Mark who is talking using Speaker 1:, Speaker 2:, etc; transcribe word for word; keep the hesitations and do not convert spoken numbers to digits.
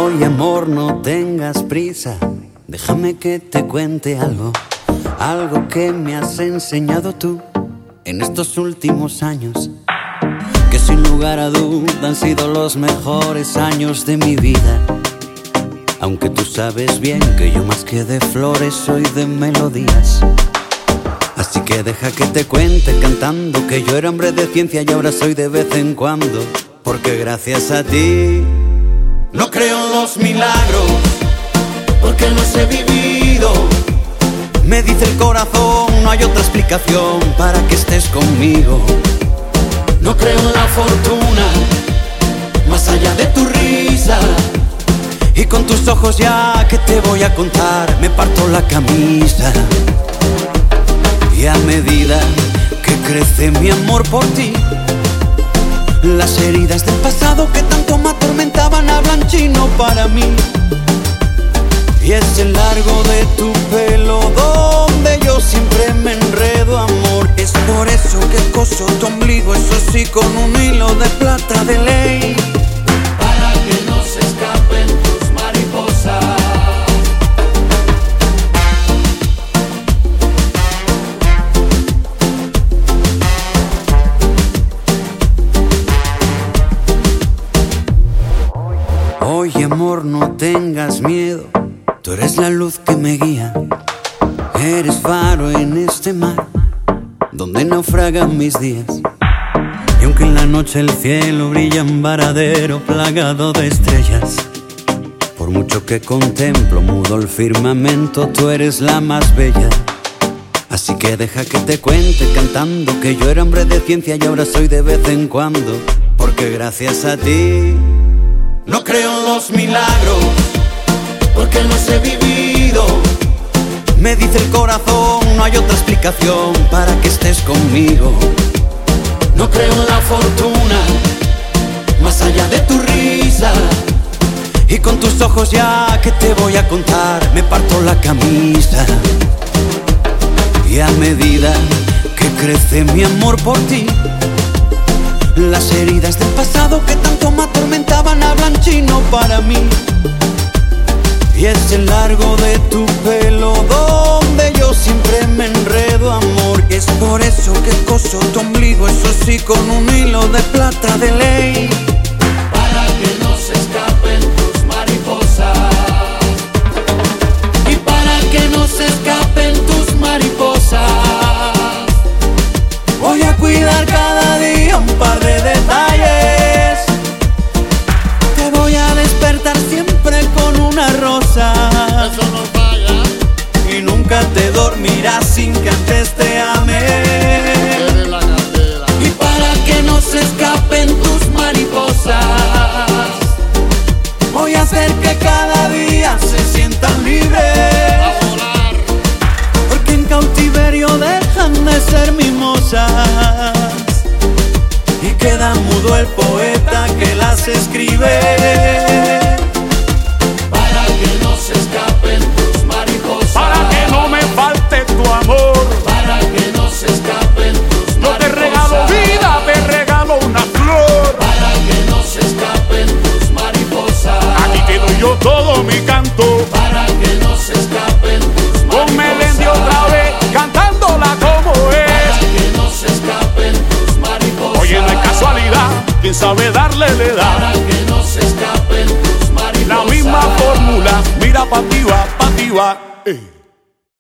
Speaker 1: Oye amor, no tengas prisa, déjame que te cuente algo, algo que me has enseñado tú en estos últimos años, que sin lugar a duda han sido los mejores años de mi vida. Aunque tú sabes bien que yo más que de flores soy de melodías. Así que deja que te cuente cantando que yo era hombre de ciencia y ahora soy de vez en cuando. Porque gracias a ti no creo en los milagros, porque los he vivido. Me dice el corazón, no hay otra explicación para que estés conmigo. No creo en la fortuna, más allá de tu risa. Y con tus ojos ya que te voy a contar, me parto la camisa. Y a medida que crece mi amor por ti, las heridas del pasado que tanto me atormentaban hablan chino para mí. Y es el largo de tu pelo donde yo siempre me enredo, amor. Es por eso que coso tu ombligo, eso sí, con un hilo de plata de ley, para que no se escapen tus mariposas. Oye amor, no tengas miedo, tú eres la luz que me guía. Eres faro en este mar donde naufragan mis días. Y aunque en la noche el cielo brilla en varadero plagado de estrellas, por mucho que contemplo mudo el firmamento, tú eres la más bella. Así que deja que te cuente cantando que yo era hombre de ciencia y ahora soy de vez en cuando. Porque gracias a ti no creo en los milagros, porque los he vivido. Me dice el corazón, no hay otra explicación para que estés conmigo. No creo en la fortuna, más allá de tu risa. Y con tus ojos ya que te voy a contar, me parto la camisa. Y a medida que crece mi amor por ti, las heridas del pasado que tanto me atormentaban hablan chino para mí. Y es el largo de tu pelo donde yo siempre me enredo, amor. Y es por eso que coso tu ombligo, eso sí, con un hilo de plata de ley, para que no se escapen tus mariposas. Y para que no se escapen tus mariposas, voy a cuidar cada día un par de detalles. Te voy a despertar siempre con una rosa.
Speaker 2: Eso no falla.
Speaker 1: Y nunca te dormirás sin que antes te ame.
Speaker 2: Eres la candela.
Speaker 1: Y para que no se escapen tus mariposas, voy a hacer que cada día se sientan libres.
Speaker 2: A volar.
Speaker 1: Porque en cautiverio dejan de ser mimosas y queda mudo el poeta que las escribe.
Speaker 2: Para que no se escapen tus mariposas.
Speaker 3: Para que no me falte tu amor.
Speaker 2: Para que no se escapen tus
Speaker 3: Yo
Speaker 2: mariposas.
Speaker 3: te regalo vida, te regalo una flor.
Speaker 2: Para que no se escapen tus mariposas.
Speaker 3: Aquí te doy yo todo mi canto.
Speaker 2: Para que no se escapen tus mariposas.
Speaker 3: Con Melendi otra vez, cantándola como
Speaker 2: Para
Speaker 3: es.
Speaker 2: que no se escapen tus mariposas.
Speaker 3: Oye, no es casualidad, quien sabe darle le da.
Speaker 2: Para que no se escapen tus mariposas.
Speaker 3: La misma fórmula, mira pa' ti va, pa' ti va. Eh.